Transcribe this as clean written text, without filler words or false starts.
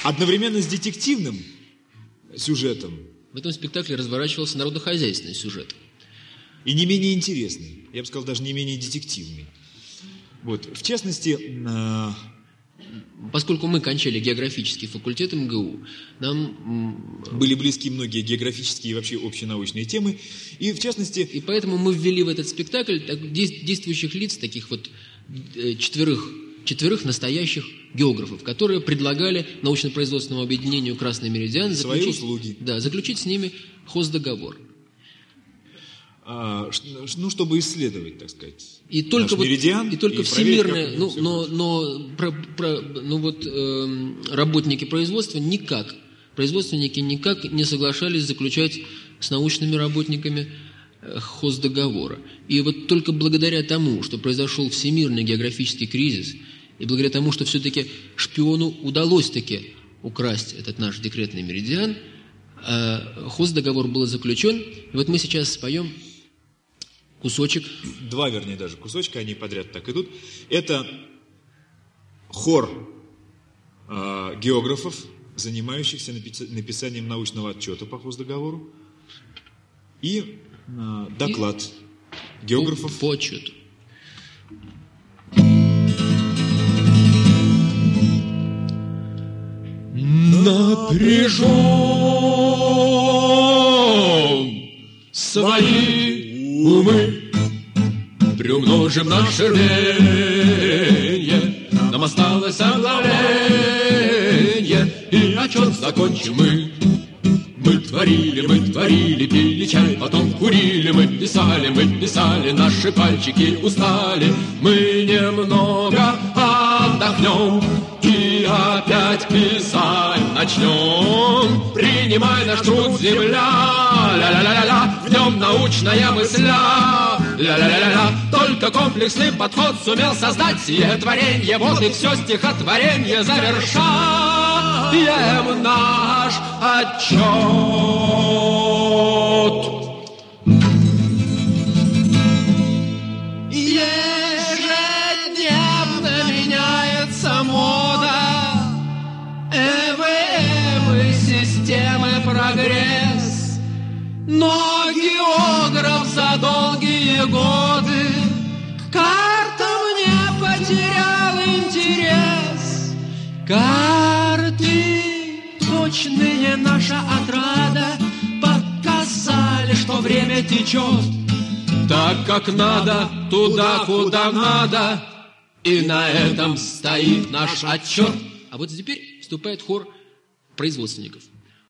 одновременно с детективным сюжетом. В этом спектакле разворачивался народно-хозяйственный сюжет. И не менее интересный. Я бы сказал, даже не менее детективный. Вот. В частности... Поскольку мы кончали географический факультет МГУ, нам... были близки многие географические и вообще общенаучные темы. И в частности... И поэтому мы ввели в этот спектакль действующих лиц, таких вот четверых настоящих географов, которые предлагали научно-производственному объединению «Красный Меридиан» заключить с ними хоздоговор. Чтобы исследовать, так сказать, и только меридиан, и только всемирные, работники производственники никак не соглашались заключать с научными работниками хоздоговора. И вот только благодаря тому, что произошел всемирный географический кризис, и благодаря тому, что все-таки шпиону удалось таки украсть этот наш декретный меридиан, хоздоговор был заключен. И вот мы сейчас споем кусочек. Два, вернее, даже кусочка, они подряд так идут. Это хор географов, занимающихся написанием научного отчета по хоздоговору, и доклад географов по отчету. Напряжем свои умы, приумножим наше рвенье. Нам осталось оглавление, и отчет закончим мы. Мы творили, пили чай, потом курили, мы писали, наши пальчики устали. Мы немного отдохнем и опять писать начнем. Принимай наш труд, земля, ля-ля-ля-ля, в нем научная мысля, ля-ля-ля-ля. Только комплексный подход сумел создать сие творенье, вот и все стихотворение завершаем наш отчет. Ежедневно меняется мода, системы прогресс, но географ за долгие годы к картам не потерял интерес. Карты точные наша отрада показали, что время течет так, как надо, туда, куда надо, и на этом стоит наш отчет. А вот теперь вступает хор производственников.